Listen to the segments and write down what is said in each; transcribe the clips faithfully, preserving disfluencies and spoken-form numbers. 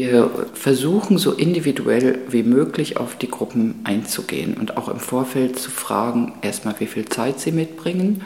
Wir versuchen so individuell wie möglich auf die Gruppen einzugehen und auch im Vorfeld zu fragen, erstmal wie viel Zeit sie mitbringen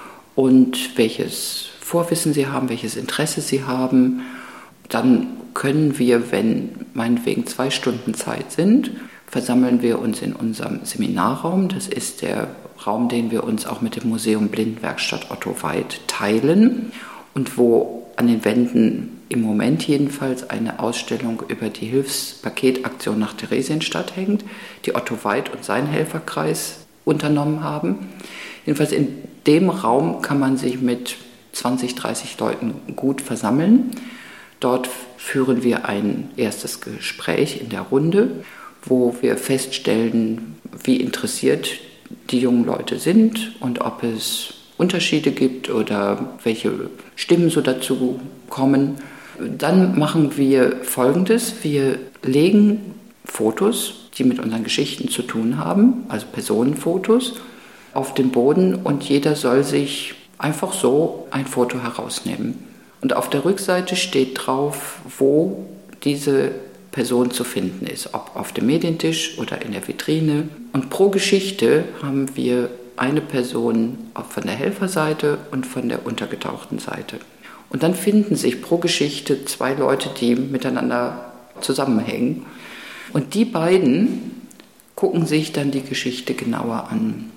und welches Vorwissen sie haben, welches Interesse sie haben. Dann können wir, wenn meinetwegen zwei Stunden Zeit sind, versammeln wir uns in unserem Seminarraum. Das ist der Raum, den wir uns auch mit dem Museum Blindenwerkstatt Otto Weid teilen und wo an den Wänden im Moment jedenfalls eine Ausstellung über die Hilfspaketaktion nach Theresienstadt hängt, die Otto Weid und sein Helferkreis unternommen haben. Jedenfalls in dem Raum kann man sich mit zwanzig, dreißig Leuten gut versammeln. Dort führen wir ein erstes Gespräch in der Runde, wo wir feststellen, wie interessiert die jungen Leute sind und ob es Unterschiede gibt oder welche Stimmen so dazu kommen. Dann machen wir Folgendes. Wir legen Fotos, die mit unseren Geschichten zu tun haben, also Personenfotos, auf den Boden und jeder soll sich einfach so ein Foto herausnehmen. Und auf der Rückseite steht drauf, wo diese Person zu finden ist, ob auf dem Medientisch oder in der Vitrine. Und pro Geschichte haben wir eine Person von der Helferseite und von der untergetauchten Seite. Und dann finden sich pro Geschichte zwei Leute, die miteinander zusammenhängen. Und die beiden gucken sich dann die Geschichte genauer an.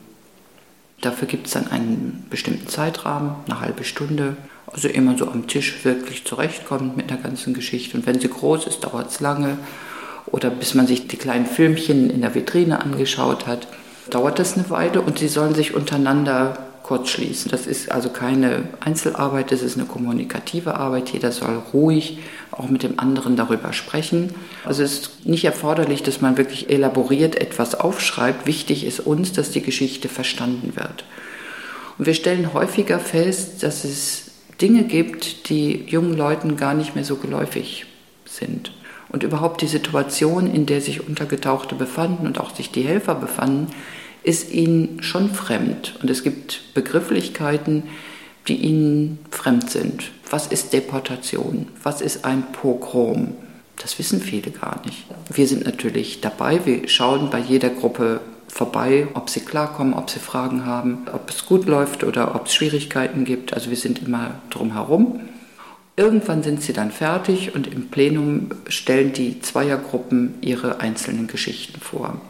Dafür gibt es dann einen bestimmten Zeitrahmen, eine halbe Stunde. Also immer so am Tisch wirklich zurechtkommt mit der ganzen Geschichte. Und wenn sie groß ist, dauert es lange. Oder bis man sich die kleinen Filmchen in der Vitrine angeschaut hat, dauert das eine Weile. Und sie sollen sich untereinander kurz schließen. Das ist also keine Einzelarbeit, das ist eine kommunikative Arbeit. Jeder soll ruhig auch mit dem anderen darüber sprechen. Also es ist nicht erforderlich, dass man wirklich elaboriert etwas aufschreibt. Wichtig ist uns, dass die Geschichte verstanden wird. Und wir stellen häufiger fest, dass es Dinge gibt, die jungen Leuten gar nicht mehr so geläufig sind. Und überhaupt die Situation, in der sich Untergetauchte befanden und auch sich die Helfer befanden, ist ihnen schon fremd. Und es gibt Begrifflichkeiten, die ihnen fremd sind. Was ist Deportation? Was ist ein Pogrom? Das wissen viele gar nicht. Wir sind natürlich dabei. Wir schauen bei jeder Gruppe vorbei, ob sie klarkommen, ob sie Fragen haben, ob es gut läuft oder ob es Schwierigkeiten gibt. Also wir sind immer drumherum. Irgendwann sind sie dann fertig und im Plenum stellen die Zweiergruppen ihre einzelnen Geschichten vor.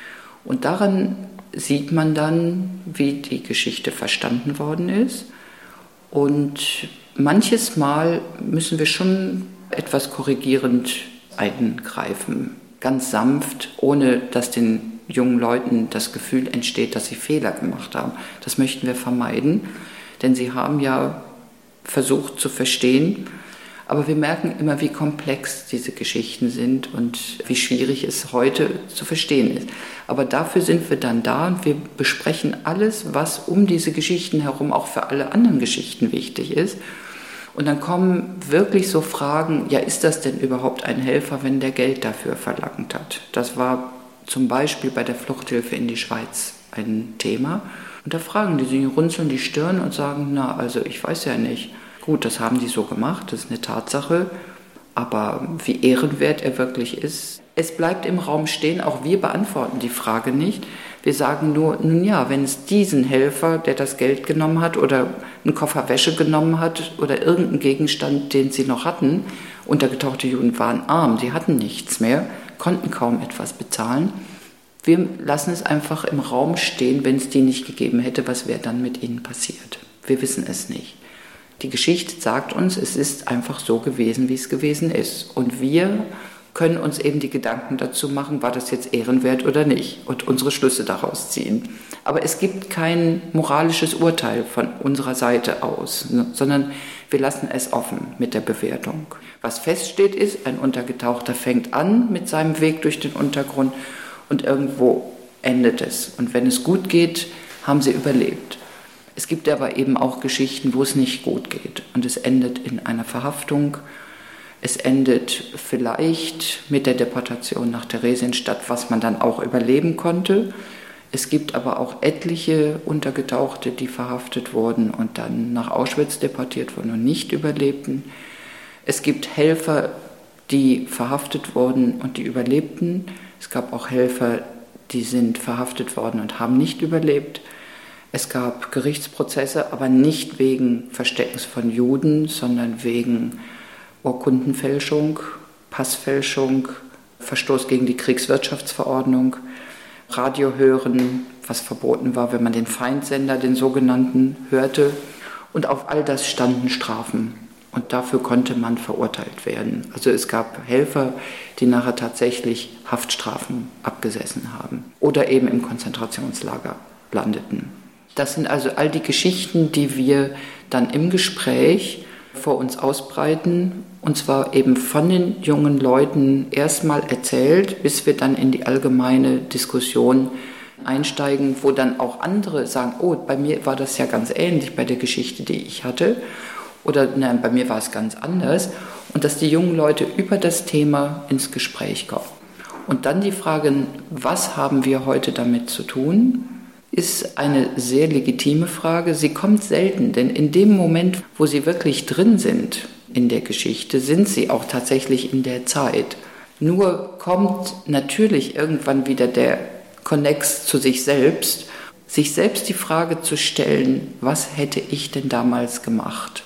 Und daran sieht man dann, wie die Geschichte verstanden worden ist. Und manches Mal müssen wir schon etwas korrigierend eingreifen, ganz sanft, ohne dass den jungen Leuten das Gefühl entsteht, dass sie Fehler gemacht haben. Das möchten wir vermeiden, denn sie haben ja versucht zu verstehen, aber wir merken immer, wie komplex diese Geschichten sind und wie schwierig es heute zu verstehen ist. Aber dafür sind wir dann da und wir besprechen alles, was um diese Geschichten herum auch für alle anderen Geschichten wichtig ist. Und dann kommen wirklich so Fragen, ja, ist das denn überhaupt ein Helfer, wenn der Geld dafür verlangt hat? Das war zum Beispiel bei der Fluchthilfe in die Schweiz ein Thema. Und da fragen die, sie runzeln die Stirn und sagen, na, also ich weiß ja nicht. Gut, das haben die so gemacht, das ist eine Tatsache. Aber wie ehrenwert er wirklich ist, es bleibt im Raum stehen. Auch wir beantworten die Frage nicht. Wir sagen nur, nun ja, wenn es diesen Helfer, der das Geld genommen hat oder einen Koffer Wäsche genommen hat oder irgendeinen Gegenstand, den sie noch hatten, untergetauchte Juden waren arm, sie hatten nichts mehr, konnten kaum etwas bezahlen. Wir lassen es einfach im Raum stehen, wenn es die nicht gegeben hätte, was wäre dann mit ihnen passiert? Wir wissen es nicht. Die Geschichte sagt uns, es ist einfach so gewesen, wie es gewesen ist. Und wir können uns eben die Gedanken dazu machen, war das jetzt ehrenwert oder nicht, und unsere Schlüsse daraus ziehen. Aber es gibt kein moralisches Urteil von unserer Seite aus, sondern wir lassen es offen mit der Bewertung. Was feststeht ist, ein Untergetauchter fängt an mit seinem Weg durch den Untergrund und irgendwo endet es. Und wenn es gut geht, haben sie überlebt. Es gibt aber eben auch Geschichten, wo es nicht gut geht und es endet in einer Verhaftung. Es endet vielleicht mit der Deportation nach Theresienstadt, was man dann auch überleben konnte. Es gibt aber auch etliche Untergetauchte, die verhaftet wurden und dann nach Auschwitz deportiert wurden und nicht überlebten. Es gibt Helfer, die verhaftet wurden und die überlebten. Es gab auch Helfer, die sind verhaftet worden und haben nicht überlebt. Es gab Gerichtsprozesse, aber nicht wegen Versteckens von Juden, sondern wegen Urkundenfälschung, Passfälschung, Verstoß gegen die Kriegswirtschaftsverordnung, Radio hören, was verboten war, wenn man den Feindsender, den sogenannten, hörte. Und auf all das standen Strafen. Und dafür konnte man verurteilt werden. Also es gab Helfer, die nachher tatsächlich Haftstrafen abgesessen haben oder eben im Konzentrationslager landeten. Das sind also all die Geschichten, die wir dann im Gespräch vor uns ausbreiten, und zwar eben von den jungen Leuten erstmal erzählt, bis wir dann in die allgemeine Diskussion einsteigen, wo dann auch andere sagen, oh, bei mir war das ja ganz ähnlich bei der Geschichte, die ich hatte, oder nein, bei mir war es ganz anders, und dass die jungen Leute über das Thema ins Gespräch kommen. Und dann die Frage, was haben wir heute damit zu tun, ist eine sehr legitime Frage. Sie kommt selten, denn in dem Moment, wo Sie wirklich drin sind in der Geschichte, sind Sie auch tatsächlich in der Zeit. Nur kommt natürlich irgendwann wieder der Konnex zu sich selbst, sich selbst die Frage zu stellen, was hätte ich denn damals gemacht?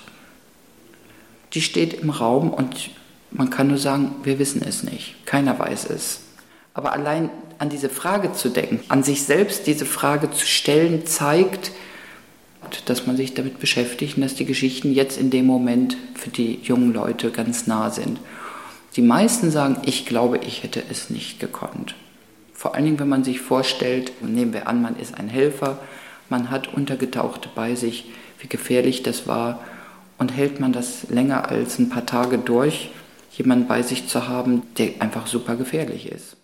Die steht im Raum und man kann nur sagen, wir wissen es nicht. Keiner weiß es. Aber allein an diese Frage zu denken, an sich selbst diese Frage zu stellen, zeigt, dass man sich damit beschäftigt und dass die Geschichten jetzt in dem Moment für die jungen Leute ganz nah sind. Die meisten sagen, ich glaube, ich hätte es nicht gekonnt. Vor allen Dingen, wenn man sich vorstellt, nehmen wir an, man ist ein Helfer, man hat Untergetauchte bei sich, wie gefährlich das war, und hält man das länger als ein paar Tage durch, jemanden bei sich zu haben, der einfach super gefährlich ist.